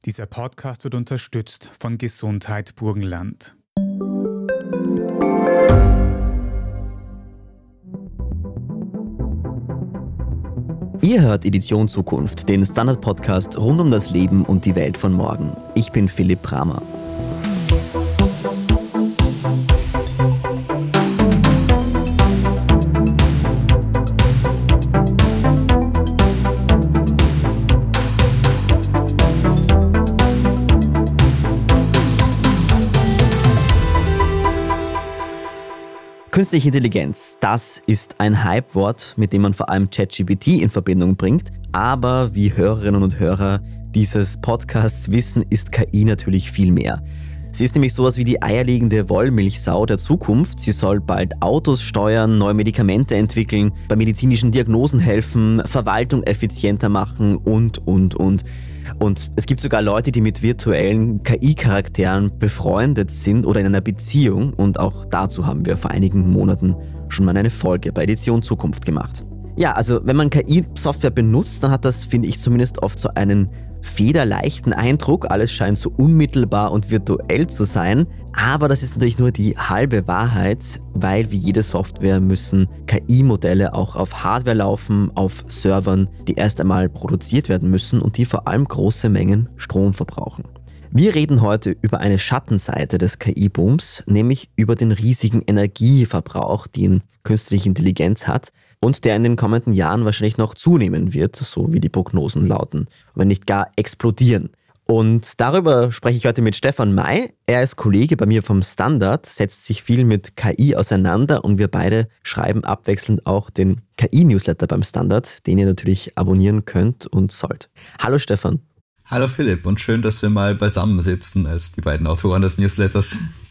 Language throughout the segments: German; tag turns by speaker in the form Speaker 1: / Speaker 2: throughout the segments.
Speaker 1: Dieser Podcast wird unterstützt von Gesundheit Burgenland.
Speaker 2: Ihr hört Edition Zukunft, den Standard-Podcast rund um das Leben und die Welt von morgen. Ich bin Philipp Bramer. Künstliche Intelligenz, das ist ein Hypewort, mit dem man vor allem ChatGPT in Verbindung bringt. Aber wie Hörerinnen und Hörer dieses Podcasts wissen, ist KI natürlich viel mehr. Sie ist nämlich sowas wie die eierlegende Wollmilchsau der Zukunft. Sie soll bald Autos steuern, neue Medikamente entwickeln, bei medizinischen Diagnosen helfen, Verwaltung effizienter machen und. Und es gibt sogar Leute, die mit virtuellen KI-Charakteren befreundet sind oder in einer Beziehung. Und auch dazu haben wir vor einigen Monaten schon mal eine Folge bei Edition Zukunft gemacht. Ja, also wenn man KI-Software benutzt, dann hat das, finde ich zumindest, oft so einen federleichten Eindruck. Alles scheint so unmittelbar und virtuell zu sein. Aber das ist natürlich nur die halbe Wahrheit, weil wie jede Software müssen KI-Modelle auch auf Hardware laufen, auf Servern, die erst einmal produziert werden müssen und die vor allem große Mengen Strom verbrauchen. Wir reden heute über eine Schattenseite des KI-Booms, nämlich über den riesigen Energieverbrauch, den künstliche Intelligenz hat und der in den kommenden Jahren wahrscheinlich noch zunehmen wird, so wie die Prognosen lauten, wenn nicht gar explodieren. Und darüber spreche ich heute mit Stefan May. Er ist Kollege bei mir vom Standard, setzt sich viel mit KI auseinander und wir beide schreiben abwechselnd auch den KI-Newsletter beim Standard, den ihr natürlich abonnieren könnt und sollt. Hallo Stefan.
Speaker 3: Hallo Philipp und schön, dass wir mal beisammen sitzen als die beiden Autoren des Newsletters.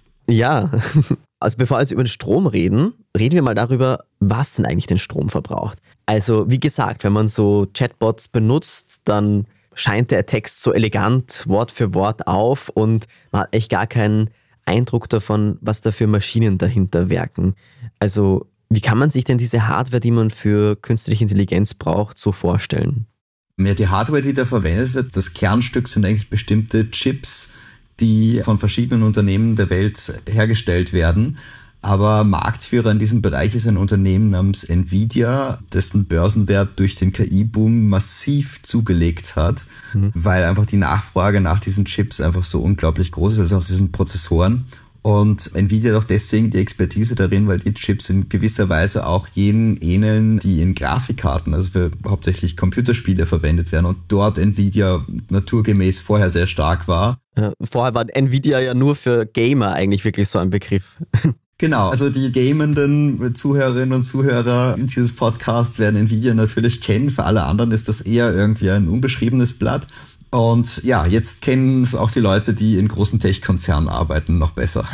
Speaker 2: Ja, also bevor wir jetzt über den Strom reden wir mal darüber, was denn eigentlich den Strom verbraucht. Also wie gesagt, wenn man so Chatbots benutzt, dann scheint der Text so elegant Wort für Wort auf und man hat echt gar keinen Eindruck davon, was da für Maschinen dahinter werken. Also wie kann man sich denn diese Hardware, die man für künstliche Intelligenz braucht, so vorstellen?
Speaker 3: Ja, die Hardware, die da verwendet wird, das Kernstück sind eigentlich bestimmte Chips, die von verschiedenen Unternehmen der Welt hergestellt werden. Aber Marktführer in diesem Bereich ist ein Unternehmen namens Nvidia, dessen Börsenwert durch den KI-Boom massiv zugelegt hat, weil einfach die Nachfrage nach diesen Chips einfach so unglaublich groß ist, also auch diesen Prozessoren. Und Nvidia hat auch deswegen die Expertise darin, weil die Chips in gewisser Weise auch jenen ähneln, die in Grafikkarten, also für hauptsächlich Computerspiele verwendet werden und dort Nvidia naturgemäß vorher sehr stark war.
Speaker 2: Ja, vorher war Nvidia ja nur für Gamer eigentlich wirklich so ein Begriff.
Speaker 3: Genau, also die gamenden Zuhörerinnen und Zuhörer dieses Podcasts werden Nvidia natürlich kennen. Für alle anderen ist das eher irgendwie ein unbeschriebenes Blatt. Und ja, jetzt kennen es auch die Leute, die in großen Tech-Konzernen arbeiten, noch besser.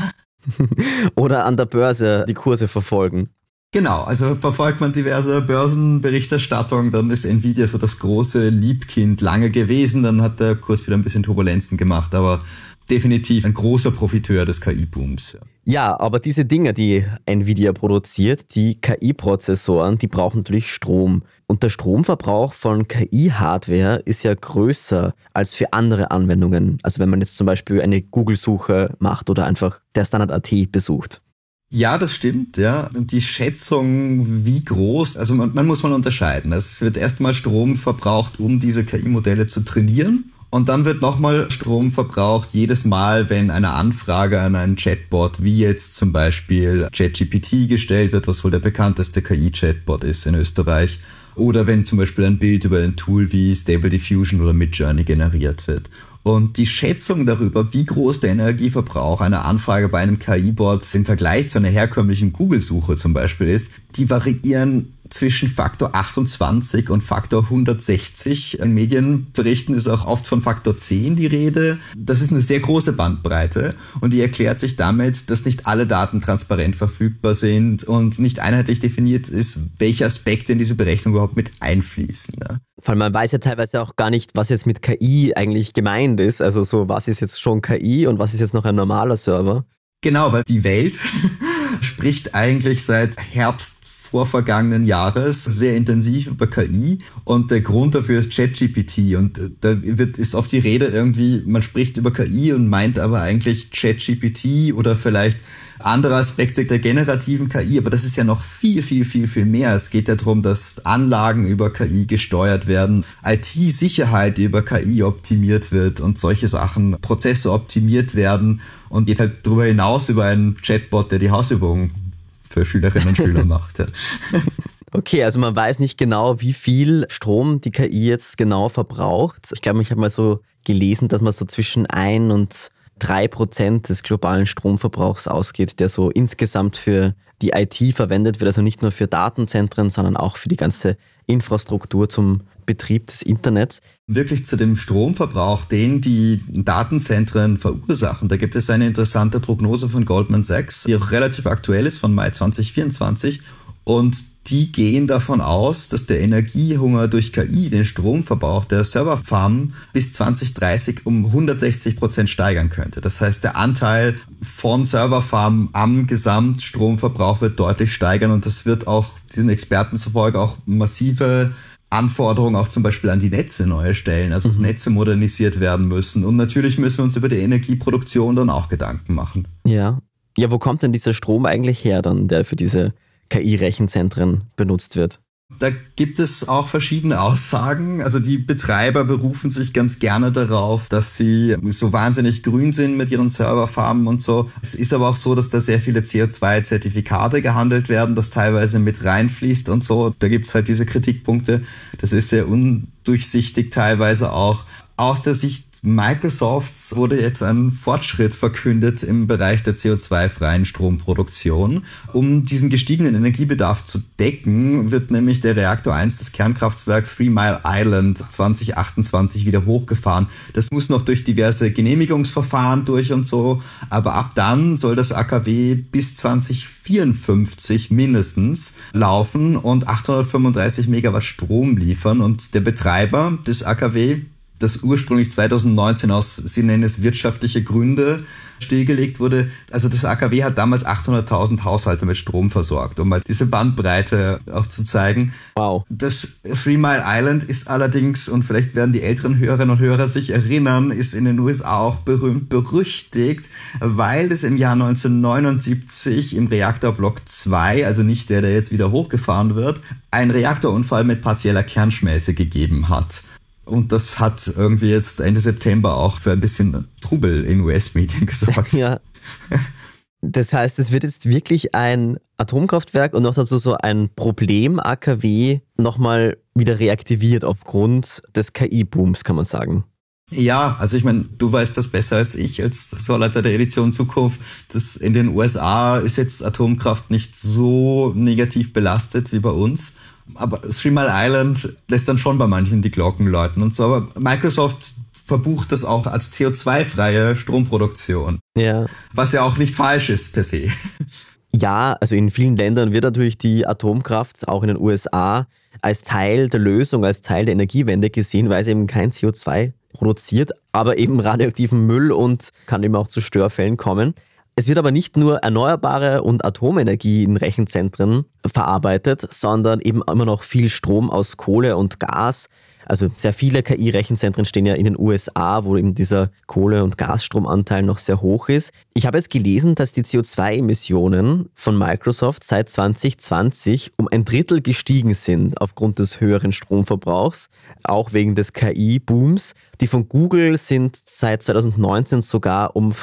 Speaker 2: Oder an der Börse die Kurse verfolgen.
Speaker 3: Genau, also verfolgt man diverse Börsenberichterstattung, dann ist Nvidia so das große Liebkind lange gewesen. Dann hat der Kurs wieder ein bisschen Turbulenzen gemacht, aber definitiv ein großer Profiteur des KI-Booms.
Speaker 2: Ja, aber diese Dinge, die Nvidia produziert, die KI-Prozessoren, die brauchen natürlich Strom. Und der Stromverbrauch von KI-Hardware ist ja größer als für andere Anwendungen. Also wenn man jetzt zum Beispiel eine Google-Suche macht oder einfach der Standard.at besucht.
Speaker 3: Ja, das stimmt, ja. Und die Schätzung, wie groß, also man muss mal unterscheiden. Es wird erstmal Strom verbraucht, um diese KI-Modelle zu trainieren. Und dann wird nochmal Strom verbraucht, jedes Mal, wenn eine Anfrage an einen Chatbot, wie jetzt zum Beispiel ChatGPT gestellt wird, was wohl der bekannteste KI-Chatbot ist in Österreich. Oder wenn zum Beispiel ein Bild über ein Tool wie Stable Diffusion oder Midjourney generiert wird. Und die Schätzung darüber, wie groß der Energieverbrauch einer Anfrage bei einem KI-Bot im Vergleich zu einer herkömmlichen Google-Suche zum Beispiel ist, die variieren zwischen Faktor 28 und Faktor 160. In Medienberichten ist auch oft von Faktor 10 die Rede. Das ist eine sehr große Bandbreite und die erklärt sich damit, dass nicht alle Daten transparent verfügbar sind und nicht einheitlich definiert ist, welche Aspekte in diese Berechnung überhaupt mit einfließen. Ja.
Speaker 2: Vor allem man weiß ja teilweise auch gar nicht, was jetzt mit KI eigentlich gemeint ist. Also so, was ist jetzt schon KI und was ist jetzt noch ein normaler Server?
Speaker 3: Genau, weil die Welt spricht eigentlich seit Herbst vorvergangenen Jahres sehr intensiv über KI und der Grund dafür ist ChatGPT und da ist oft die Rede irgendwie, man spricht über KI und meint aber eigentlich ChatGPT oder vielleicht andere Aspekte der generativen KI, aber das ist ja noch viel, viel, viel, viel mehr. Es geht ja darum, dass Anlagen über KI gesteuert werden, IT-Sicherheit über KI optimiert wird und solche Sachen, Prozesse optimiert werden und geht halt darüber hinaus über einen Chatbot, der die Hausübungen für Schülerinnen und Schüler macht. Ja.
Speaker 2: Okay, also man weiß nicht genau, wie viel Strom die KI jetzt genau verbraucht. Ich glaube, ich habe mal so gelesen, dass man so zwischen 1 und 3% des globalen Stromverbrauchs ausgeht, der so insgesamt für die IT verwendet wird, also nicht nur für Datenzentren, sondern auch für die ganze Infrastruktur zum Betrieb des Internets.
Speaker 3: Wirklich zu dem Stromverbrauch, den die Datenzentren verursachen. Da gibt es eine interessante Prognose von Goldman Sachs, die auch relativ aktuell ist, von Mai 2024. Und die gehen davon aus, dass der Energiehunger durch KI den Stromverbrauch der Serverfarmen bis 2030 um 160% steigern könnte. Das heißt, der Anteil von Serverfarmen am Gesamtstromverbrauch wird deutlich steigern und das wird auch diesen Experten zufolge auch massive Anforderungen auch zum Beispiel an die Netze neu stellen, also dass Netze modernisiert werden müssen. Und natürlich müssen wir uns über die Energieproduktion dann auch Gedanken machen.
Speaker 2: Ja, wo kommt denn dieser Strom eigentlich her dann, der für diese KI-Rechenzentren benutzt wird?
Speaker 3: Da gibt es auch verschiedene Aussagen. Also die Betreiber berufen sich ganz gerne darauf, dass sie so wahnsinnig grün sind mit ihren Serverfarmen und so. Es ist aber auch so, dass da sehr viele CO2-Zertifikate gehandelt werden, das teilweise mit reinfließt und so. Da gibt es halt diese Kritikpunkte. Das ist sehr undurchsichtig teilweise auch. Aus der Sicht Microsofts wurde jetzt ein Fortschritt verkündet im Bereich der CO2-freien Stromproduktion. Um diesen gestiegenen Energiebedarf zu decken, wird nämlich der Reaktor 1 des Kernkraftwerks 3 Mile Island 2028 wieder hochgefahren. Das muss noch durch diverse Genehmigungsverfahren durch und so, aber ab dann soll das AKW bis 2054 mindestens laufen und 835 Megawatt Strom liefern. Und der Betreiber des AKW, das ursprünglich 2019 aus, sie nennen es wirtschaftliche Gründe, stillgelegt wurde. Also das AKW hat damals 800.000 Haushalte mit Strom versorgt, um mal diese Bandbreite auch zu zeigen.
Speaker 2: Wow.
Speaker 3: Das 3 Mile Island ist allerdings, und vielleicht werden die älteren Hörerinnen und Hörer sich erinnern, ist in den USA auch berühmt berüchtigt, weil es im Jahr 1979 im Reaktorblock 2, also nicht der jetzt wieder hochgefahren wird, einen Reaktorunfall mit partieller Kernschmelze gegeben hat. Und das hat irgendwie jetzt Ende September auch für ein bisschen Trubel in US-Medien gesorgt.
Speaker 2: Ja. Das heißt, es wird jetzt wirklich ein Atomkraftwerk und noch dazu so ein Problem-AKW nochmal wieder reaktiviert aufgrund des KI-Booms, kann man sagen.
Speaker 3: Ja, also ich meine, du weißt das besser als ich, als Ressortleiter der Edition Zukunft. Das in den USA ist jetzt Atomkraft nicht so negativ belastet wie bei uns. Aber 3 Mile Island lässt dann schon bei manchen die Glocken läuten und so. Aber Microsoft verbucht das auch als CO2-freie Stromproduktion.
Speaker 2: Ja.
Speaker 3: Was ja auch nicht falsch ist per se.
Speaker 2: Ja, also in vielen Ländern wird natürlich die Atomkraft, auch in den USA, als Teil der Lösung, als Teil der Energiewende gesehen, weil es eben kein CO2 produziert, aber eben radioaktiven Müll und kann eben auch zu Störfällen kommen. Es wird aber nicht nur erneuerbare und Atomenergie in Rechenzentren verarbeitet, sondern eben immer noch viel Strom aus Kohle und Gas. Also sehr viele KI-Rechenzentren stehen ja in den USA, wo eben dieser Kohle- und Gasstromanteil noch sehr hoch ist. Ich habe jetzt gelesen, dass die CO2-Emissionen von Microsoft seit 2020 um 1/3 gestiegen sind aufgrund des höheren Stromverbrauchs, auch wegen des KI-Booms. Die von Google sind seit 2019 sogar um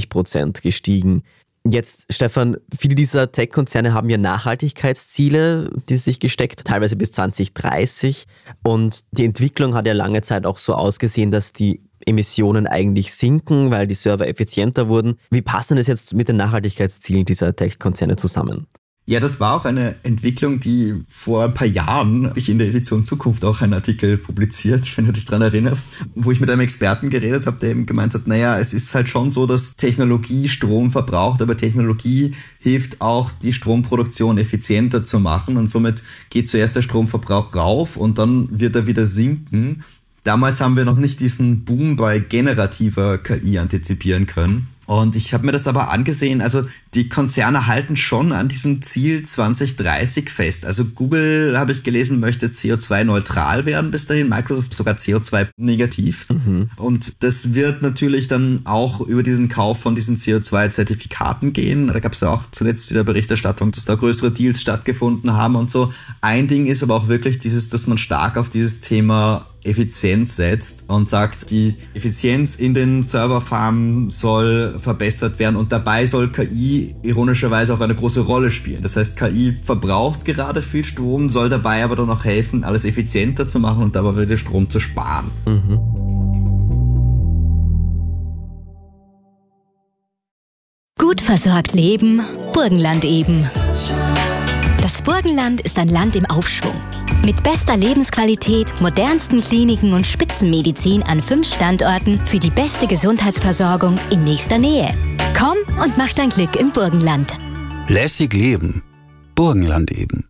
Speaker 2: 50% gestiegen. Jetzt, Stefan, viele dieser Tech-Konzerne haben ja Nachhaltigkeitsziele, die sich gesteckt, teilweise bis 2030. Und die Entwicklung hat ja lange Zeit auch so ausgesehen, dass die Emissionen eigentlich sinken, weil die Server effizienter wurden. Wie passt denn das jetzt mit den Nachhaltigkeitszielen dieser Tech-Konzerne zusammen?
Speaker 3: Ja, das war auch eine Entwicklung, die vor ein paar Jahren, ich in der Edition Zukunft auch einen Artikel publiziert, wenn du dich dran erinnerst, wo ich mit einem Experten geredet habe, der eben gemeint hat, naja, es ist halt schon so, dass Technologie Strom verbraucht, aber Technologie hilft auch, die Stromproduktion effizienter zu machen und somit geht zuerst der Stromverbrauch rauf und dann wird er wieder sinken. Damals haben wir noch nicht diesen Boom bei generativer KI antizipieren können. Und ich habe mir das aber angesehen, also die Konzerne halten schon an diesem Ziel 2030 fest. Also Google, habe ich gelesen, möchte CO2-neutral werden bis dahin, Microsoft sogar CO2-negativ. Und das wird natürlich dann auch über diesen Kauf von diesen CO2-Zertifikaten gehen. Da gab es ja auch zuletzt wieder Berichterstattung, dass da größere Deals stattgefunden haben und so. Ein Ding ist aber auch wirklich dieses, dass man stark auf dieses Thema Effizienz setzt und sagt, die Effizienz in den Serverfarmen soll verbessert werden und dabei soll KI ironischerweise auch eine große Rolle spielen. Das heißt, KI verbraucht gerade viel Strom, soll dabei aber dann auch helfen, alles effizienter zu machen und dabei wieder Strom zu sparen.
Speaker 4: Gut versorgt leben, Burgenland eben. Das Burgenland ist ein Land im Aufschwung. Mit bester Lebensqualität, modernsten Kliniken und Spitzenmedizin an 5 Standorten für die beste Gesundheitsversorgung in nächster Nähe. Komm und mach dein Glück im Burgenland.
Speaker 5: Lässig leben. Burgenland eben.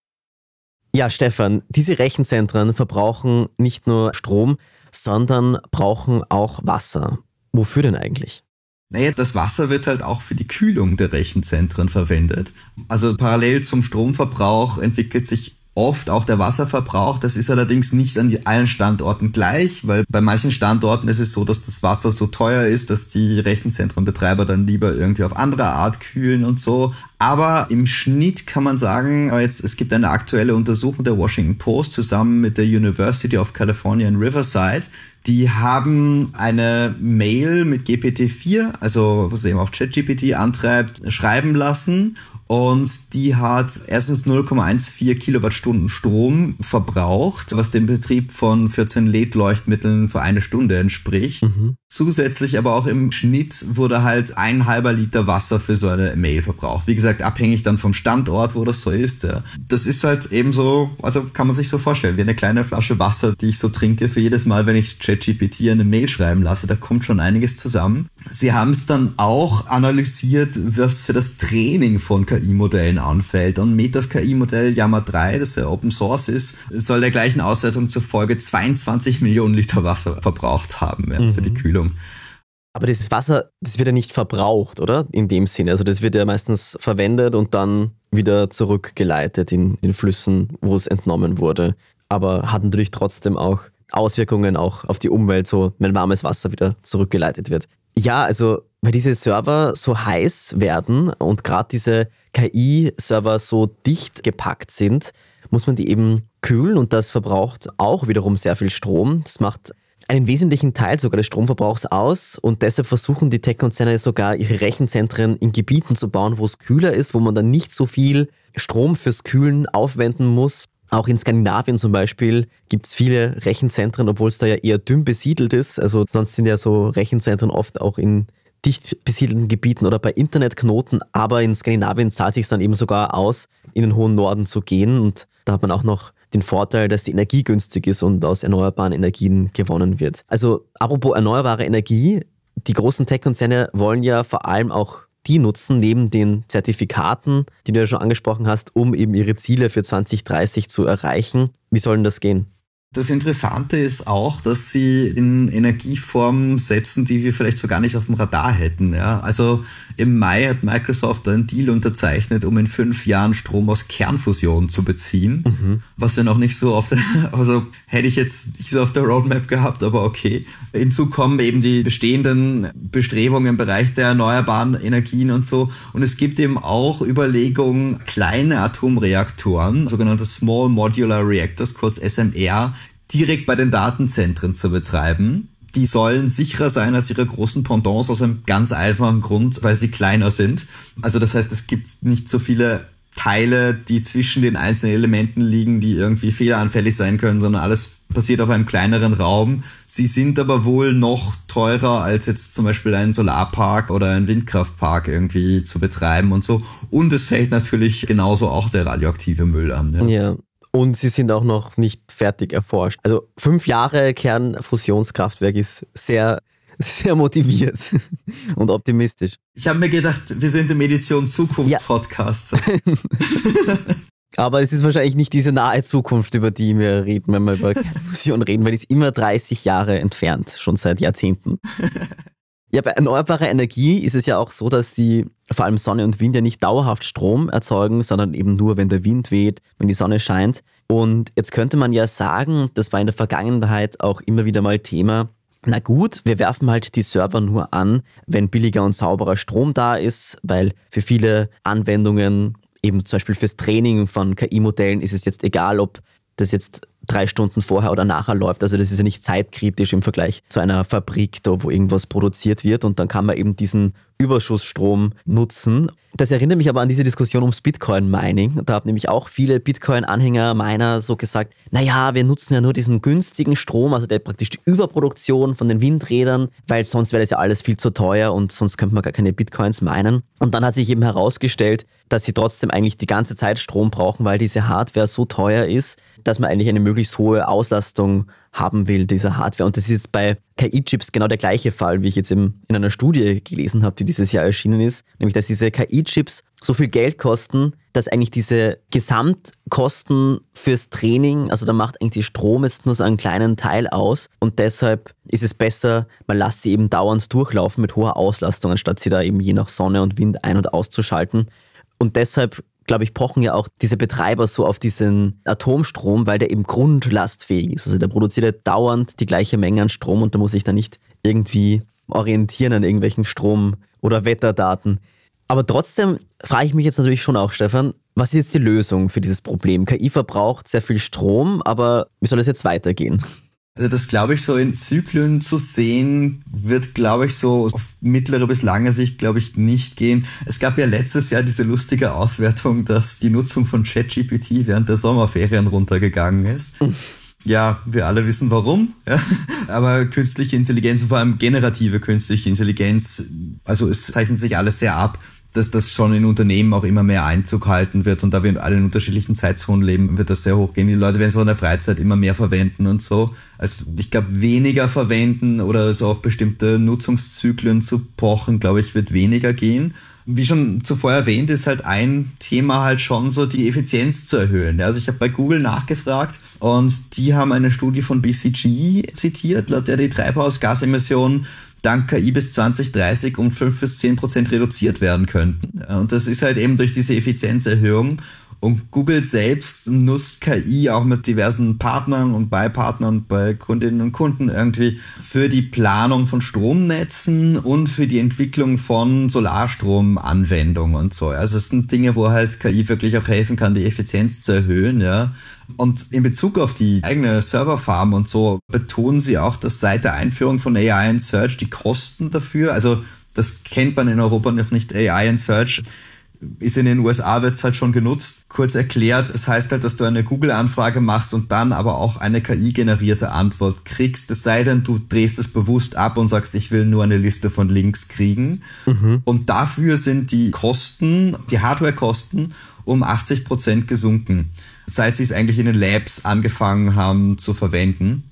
Speaker 2: Ja, Stefan, diese Rechenzentren verbrauchen nicht nur Strom, sondern brauchen auch Wasser. Wofür denn eigentlich?
Speaker 3: Naja, das Wasser wird halt auch für die Kühlung der Rechenzentren verwendet. Also parallel zum Stromverbrauch entwickelt sich oft auch der Wasserverbrauch. Das ist allerdings nicht an allen Standorten gleich, weil bei manchen Standorten ist es so, dass das Wasser so teuer ist, dass die Rechenzentrenbetreiber dann lieber irgendwie auf andere Art kühlen und so. Aber im Schnitt kann man sagen, es gibt eine aktuelle Untersuchung der Washington Post zusammen mit der University of California in Riverside. Die haben eine Mail mit GPT-4, also was eben auch ChatGPT antreibt, schreiben lassen. Und die hat erstens 0,14 Kilowattstunden Strom verbraucht, was dem Betrieb von 14 LED-Leuchtmitteln für eine Stunde entspricht. Zusätzlich aber auch im Schnitt wurde halt 1,5 Liter Wasser für so eine Mail verbraucht. Wie gesagt, abhängig dann vom Standort, wo das so ist. Ja. Das ist halt eben so, also kann man sich so vorstellen, wie eine kleine Flasche Wasser, die ich so trinke für jedes Mal, wenn ich ChatGPT eine Mail schreiben lasse. Da kommt schon einiges zusammen. Sie haben es dann auch analysiert, was für das Training von KI-Modellen anfällt. Und Metas KI-Modell Llama 3, das ja Open Source ist, soll der gleichen Auswertung zufolge 22 Millionen Liter Wasser verbraucht haben für die Kühlung.
Speaker 2: Aber dieses Wasser, das wird ja nicht verbraucht, oder? In dem Sinne. Also das wird ja meistens verwendet und dann wieder zurückgeleitet in den Flüssen, wo es entnommen wurde. Aber hat natürlich trotzdem auch Auswirkungen auch auf die Umwelt, so wenn warmes Wasser wieder zurückgeleitet wird. Ja, also weil diese Server so heiß werden und gerade diese KI-Server so dicht gepackt sind, muss man die eben kühlen und das verbraucht auch wiederum sehr viel Strom. Das macht einen wesentlichen Teil sogar des Stromverbrauchs aus und deshalb versuchen die Tech-Konzerne sogar ihre Rechenzentren in Gebieten zu bauen, wo es kühler ist, wo man dann nicht so viel Strom fürs Kühlen aufwenden muss. Auch in Skandinavien zum Beispiel gibt es viele Rechenzentren, obwohl es da ja eher dünn besiedelt ist. Also sonst sind ja so Rechenzentren oft auch in dicht besiedelten Gebieten oder bei Internetknoten, aber in Skandinavien zahlt es sich dann eben sogar aus, in den hohen Norden zu gehen und da hat man auch noch den Vorteil, dass die Energie günstig ist und aus erneuerbaren Energien gewonnen wird. Also apropos erneuerbare Energie, die großen Tech-Konzerne wollen ja vor allem auch die nutzen, neben den Zertifikaten, die du ja schon angesprochen hast, um eben ihre Ziele für 2030 zu erreichen. Wie soll denn das gehen?
Speaker 3: Das Interessante ist auch, dass sie in Energieformen setzen, die wir vielleicht so gar nicht auf dem Radar hätten. Ja? Also im Mai hat Microsoft einen Deal unterzeichnet, um in 5 Jahren Strom aus Kernfusion zu beziehen, was wir noch nicht so also hätte ich jetzt nicht so auf der Roadmap gehabt, aber okay. Hinzu kommen eben die bestehenden Bestrebungen im Bereich der erneuerbaren Energien und so. Und es gibt eben auch Überlegungen, kleine Atomreaktoren, sogenannte Small Modular Reactors, kurz SMR, direkt bei den Datenzentren zu betreiben. Die sollen sicherer sein als ihre großen Pendants aus einem ganz einfachen Grund, weil sie kleiner sind. Also das heißt, es gibt nicht so viele Teile, die zwischen den einzelnen Elementen liegen, die irgendwie fehleranfällig sein können, sondern alles passiert auf einem kleineren Raum. Sie sind aber wohl noch teurer als jetzt zum Beispiel ein Solarpark oder ein Windkraftpark irgendwie zu betreiben und so. Und es fällt natürlich genauso auch der radioaktive Müll an.
Speaker 2: Ja. Und sie sind auch noch nicht fertig erforscht. Also 5 Jahre Kernfusionskraftwerk ist sehr, sehr motiviert und optimistisch.
Speaker 3: Ich habe mir gedacht, wir sind im Edition Zukunft Podcast.
Speaker 2: Aber es ist wahrscheinlich nicht diese nahe Zukunft, über die wir reden, wenn wir über Kernfusion reden, weil die ist immer 30 Jahre entfernt, schon seit Jahrzehnten. Ja, bei erneuerbarer Energie ist es ja auch so, dass die vor allem Sonne und Wind ja nicht dauerhaft Strom erzeugen, sondern eben nur, wenn der Wind weht, wenn die Sonne scheint. Und jetzt könnte man ja sagen, das war in der Vergangenheit auch immer wieder mal Thema, na gut, wir werfen halt die Server nur an, wenn billiger und sauberer Strom da ist, weil für viele Anwendungen, eben zum Beispiel fürs Training von KI-Modellen, ist es jetzt egal, ob das jetzt 3 Stunden vorher oder nachher läuft. Also das ist ja nicht zeitkritisch im Vergleich zu einer Fabrik, da wo irgendwas produziert wird, und dann kann man eben diesen Überschussstrom nutzen. Das erinnert mich aber an diese Diskussion ums Bitcoin-Mining. Da haben nämlich auch viele Bitcoin-Anhänger, Miner so gesagt, naja, wir nutzen ja nur diesen günstigen Strom, also der praktisch die Überproduktion von den Windrädern, weil sonst wäre das ja alles viel zu teuer und sonst könnte man gar keine Bitcoins minen. Und dann hat sich eben herausgestellt, dass sie trotzdem eigentlich die ganze Zeit Strom brauchen, weil diese Hardware so teuer ist, dass man eigentlich eine möglichst hohe Auslastung haben will, dieser Hardware. Und das ist jetzt bei KI-Chips genau der gleiche Fall, wie ich jetzt in einer Studie gelesen habe, die dieses Jahr erschienen ist. Nämlich, dass diese KI-Chips so viel Geld kosten, dass eigentlich diese Gesamtkosten fürs Training, also da macht eigentlich Strom jetzt nur so einen kleinen Teil aus. Und deshalb ist es besser, man lässt sie eben dauernd durchlaufen mit hoher Auslastung, anstatt sie da eben je nach Sonne und Wind ein- und auszuschalten. Und deshalb, glaube ich, pochen ja auch diese Betreiber so auf diesen Atomstrom, weil der eben grundlastfähig ist. Also der produziert ja dauernd die gleiche Menge an Strom und da muss ich dann nicht irgendwie orientieren an irgendwelchen Strom- oder Wetterdaten. Aber trotzdem frage ich mich jetzt natürlich schon auch, Stefan, was ist jetzt die Lösung für dieses Problem? KI verbraucht sehr viel Strom, aber wie soll es jetzt weitergehen?
Speaker 3: Also das, glaube ich, so in Zyklen zu sehen, wird, glaube ich, so auf mittlere bis lange Sicht, glaube ich, nicht gehen. Es gab ja letztes Jahr diese lustige Auswertung, dass die Nutzung von ChatGPT während der Sommerferien runtergegangen ist. Ja, wir alle wissen warum. Ja. Aber künstliche Intelligenz, und vor allem generative künstliche Intelligenz, also es zeichnet sich alles sehr ab, dass das schon in Unternehmen auch immer mehr Einzug halten wird, und da wir alle in unterschiedlichen Zeitzonen leben, wird das sehr hoch gehen. Die Leute werden es auch in der Freizeit immer mehr verwenden und so. Also ich glaube, weniger verwenden oder so auf bestimmte Nutzungszyklen zu pochen, glaube ich, wird weniger gehen. Wie schon zuvor erwähnt, ist halt ein Thema halt schon so, die Effizienz zu erhöhen. Also ich habe bei Google nachgefragt und die haben eine Studie von BCG zitiert, laut der die Treibhausgasemissionen dank KI bis 2030 um 5-10% reduziert werden könnten. Und das ist halt eben durch diese Effizienzerhöhung. Und Google selbst nutzt KI auch mit diversen Partnern und bei Partnern und bei Kundinnen und Kunden irgendwie für die Planung von Stromnetzen und für die Entwicklung von Solarstromanwendungen und so. Also es sind Dinge, wo halt KI wirklich auch helfen kann, die Effizienz zu erhöhen, ja. Und in Bezug auf die eigene Serverfarm und so betonen sie auch, dass seit der Einführung von AI in Search die Kosten dafür, also das kennt man in Europa noch nicht, AI in Search, ist in den USA, wird es halt schon genutzt. Kurz erklärt, es heißt halt, dass du eine Google-Anfrage machst und dann aber auch eine KI-generierte Antwort kriegst. Es sei denn, du drehst es bewusst ab und sagst, ich will nur eine Liste von Links kriegen. Und dafür sind die Kosten, die Hardware-Kosten, um 80% gesunken, seit sie es eigentlich in den Labs angefangen haben zu verwenden.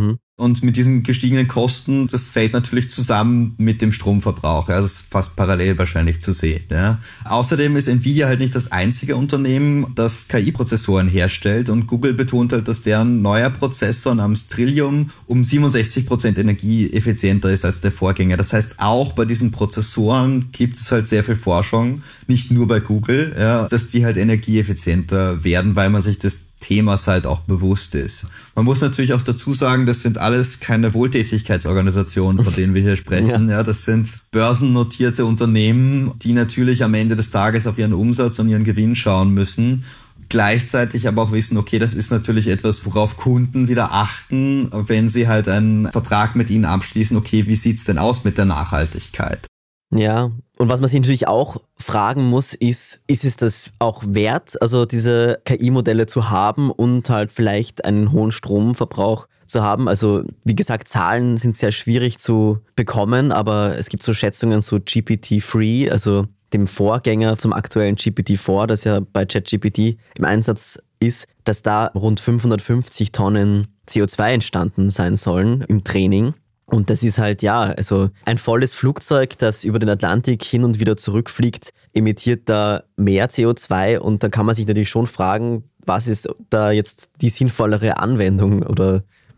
Speaker 3: Und mit diesen gestiegenen Kosten, das fällt natürlich zusammen mit dem Stromverbrauch. Ja, das ist fast parallel wahrscheinlich zu sehen. Ja. Außerdem ist Nvidia halt nicht das einzige Unternehmen, das KI-Prozessoren herstellt. Und Google betont halt, dass deren neuer Prozessor namens Trillium um 67% energieeffizienter ist als der Vorgänger. Das heißt, auch bei diesen Prozessoren gibt es halt sehr viel Forschung, nicht nur bei Google, ja, dass die halt energieeffizienter werden, weil man sich das Themas halt auch bewusst ist. Man muss natürlich auch dazu sagen, das sind alles keine Wohltätigkeitsorganisationen, von denen wir hier sprechen. Ja, das sind börsennotierte Unternehmen, die natürlich am Ende des Tages auf ihren Umsatz und ihren Gewinn schauen müssen. Gleichzeitig aber auch wissen, okay, das ist natürlich etwas, worauf Kunden wieder achten, wenn sie halt einen Vertrag mit ihnen abschließen. Okay, wie sieht's denn aus mit der Nachhaltigkeit?
Speaker 2: Ja, und was man sich natürlich auch fragen muss, ist es das auch wert, also diese KI-Modelle zu haben und halt vielleicht einen hohen Stromverbrauch zu haben? Also wie gesagt, Zahlen sind sehr schwierig zu bekommen, aber es gibt so Schätzungen, so GPT-3, also dem Vorgänger zum aktuellen GPT-4, das ja bei ChatGPT im Einsatz ist, dass da rund 550 Tonnen CO2 entstanden sein sollen im Training. Und das ist halt, ja, also ein volles Flugzeug, das über den Atlantik hin und wieder zurückfliegt, emittiert da mehr CO2 und da kann man sich natürlich schon fragen, was ist da jetzt die sinnvollere Anwendung oder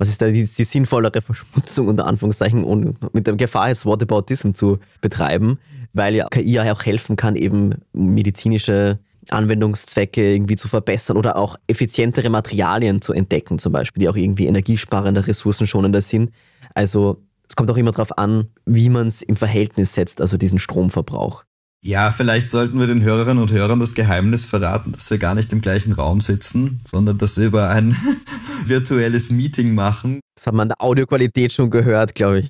Speaker 2: Was ist da die sinnvollere Verschmutzung unter Anführungszeichen und mit der Gefahr ist Whataboutism zu betreiben, weil ja KI ja auch helfen kann, eben medizinische Anwendungszwecke irgendwie zu verbessern oder auch effizientere Materialien zu entdecken zum Beispiel, die auch irgendwie energiesparender, ressourcenschonender sind. Also es kommt auch immer darauf an, wie man es im Verhältnis setzt, also diesen Stromverbrauch.
Speaker 3: Ja, vielleicht sollten wir den Hörerinnen und Hörern das Geheimnis verraten, dass wir gar nicht im gleichen Raum sitzen, sondern dass wir über ein virtuelles Meeting machen.
Speaker 2: Das hat man an der Audioqualität schon gehört, glaube ich.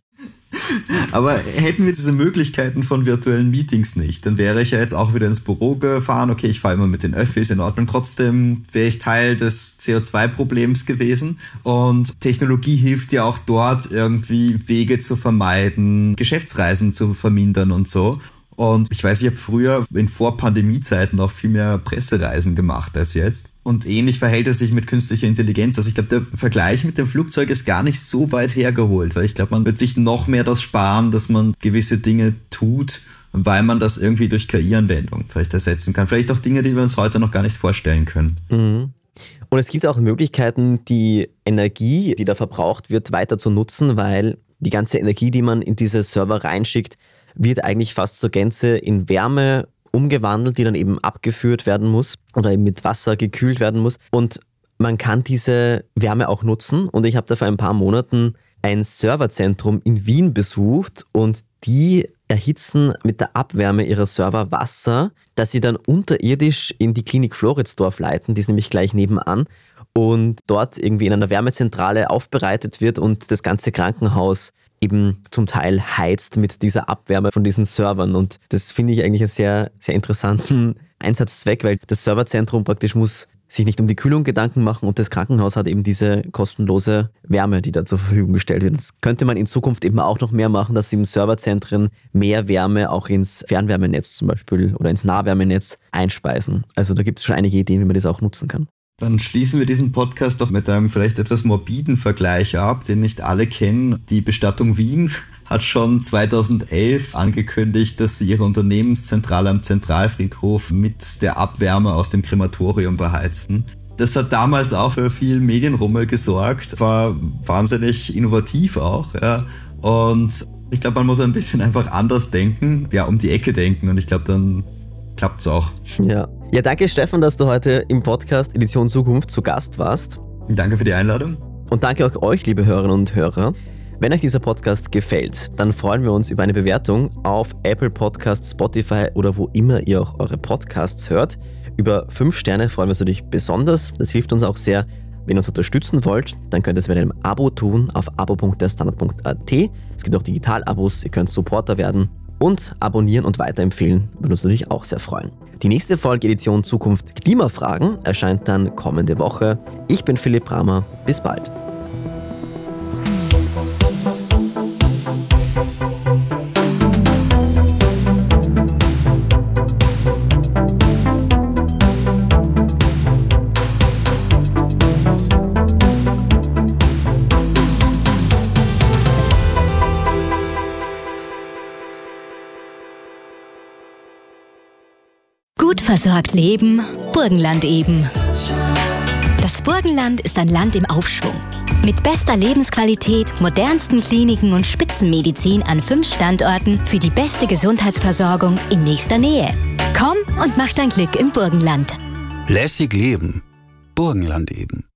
Speaker 3: Aber hätten wir diese Möglichkeiten von virtuellen Meetings nicht, dann wäre ich ja jetzt auch wieder ins Büro gefahren. Okay, ich fahre immer mit den Öffis, in Ordnung. Trotzdem wäre ich Teil des CO2-Problems gewesen. Und Technologie hilft ja auch dort irgendwie Wege zu vermeiden, Geschäftsreisen zu vermindern und so. Und ich weiß, ich habe früher in Vor-Pandemie-Zeiten auch viel mehr Pressereisen gemacht als jetzt. Und ähnlich verhält es sich mit künstlicher Intelligenz. Also ich glaube, der Vergleich mit dem Flugzeug ist gar nicht so weit hergeholt, weil ich glaube, man wird sich noch mehr das sparen, dass man gewisse Dinge tut, weil man das irgendwie durch KI-Anwendung vielleicht ersetzen kann. Vielleicht auch Dinge, die wir uns heute noch gar nicht vorstellen können.
Speaker 2: Mhm. Und es gibt auch Möglichkeiten, die Energie, die da verbraucht wird, weiter zu nutzen, weil die ganze Energie, die man in diese Server reinschickt, wird eigentlich fast zur Gänze in Wärme umgewandelt, die dann eben abgeführt werden muss oder eben mit Wasser gekühlt werden muss. Und man kann diese Wärme auch nutzen. Und ich habe da vor ein paar Monaten ein Serverzentrum in Wien besucht und die erhitzen mit der Abwärme ihrer Server Wasser, das sie dann unterirdisch in die Klinik Floridsdorf leiten, die ist nämlich gleich nebenan und dort irgendwie in einer Wärmezentrale aufbereitet wird und das ganze Krankenhaus eben zum Teil heizt mit dieser Abwärme von diesen Servern. Und das finde ich eigentlich einen sehr, sehr interessanten Einsatzzweck, weil das Serverzentrum praktisch muss sich nicht um die Kühlung Gedanken machen und das Krankenhaus hat eben diese kostenlose Wärme, die da zur Verfügung gestellt wird. Das könnte man in Zukunft eben auch noch mehr machen, dass eben Serverzentren mehr Wärme auch ins Fernwärmenetz zum Beispiel oder ins Nahwärmenetz einspeisen. Also da gibt es schon einige Ideen, wie man das auch nutzen kann.
Speaker 3: Dann schließen wir diesen Podcast doch mit einem vielleicht etwas morbiden Vergleich ab, den nicht alle kennen. Die Bestattung Wien hat schon 2011 angekündigt, dass sie ihre Unternehmenszentrale am Zentralfriedhof mit der Abwärme aus dem Krematorium beheizen. Das hat damals auch für viel Medienrummel gesorgt, war wahnsinnig innovativ auch. Ja. Und ich glaube, man muss ein bisschen einfach anders denken, ja, um die Ecke denken und ich glaube, dann klappt's auch.
Speaker 2: Ja, danke Stefan, dass du heute im Podcast Edition Zukunft zu Gast warst.
Speaker 3: Danke für die Einladung.
Speaker 2: Und danke auch euch, liebe Hörerinnen und Hörer. Wenn euch dieser Podcast gefällt, dann freuen wir uns über eine Bewertung auf Apple Podcasts, Spotify oder wo immer ihr auch eure Podcasts hört. Über 5 Sterne freuen wir uns natürlich besonders. Das hilft uns auch sehr. Wenn ihr uns unterstützen wollt, dann könnt ihr es mit einem Abo tun auf abo.derstandard.at. Es gibt auch Digital-Abos, ihr könnt Supporter werden. Und abonnieren und weiterempfehlen, würde uns natürlich auch sehr freuen. Die nächste Folge Edition Zukunft Klimafragen erscheint dann kommende Woche. Ich bin Philipp Bramer. Bis bald.
Speaker 4: Gut versorgt leben, Burgenland eben. Das Burgenland ist ein Land im Aufschwung. Mit bester Lebensqualität, modernsten Kliniken und Spitzenmedizin an 5 Standorten für die beste Gesundheitsversorgung in nächster Nähe. Komm und mach dein Glück im Burgenland.
Speaker 5: Lässig leben. Burgenland eben.